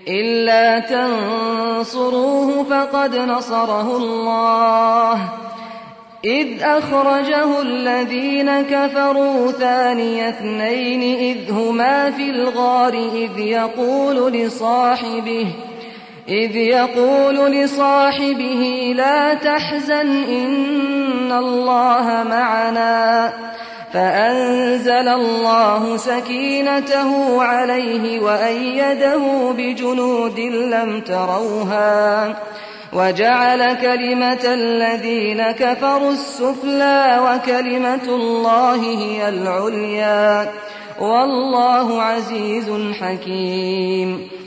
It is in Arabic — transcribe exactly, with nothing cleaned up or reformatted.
إلا تنصروه فقد نصره الله إذ أخرجه الذين كفروا ثاني اثنين إذ هما في الغار إذ يقول لصاحبه إذ يقول لصاحبه لا تحزن إن الله معنا فأنزل الله سكينته عليه وأيده بجنود لم تروها وجعل كلمة الذين كفروا السفلى وكلمة الله هي العليا والله عزيز حكيم.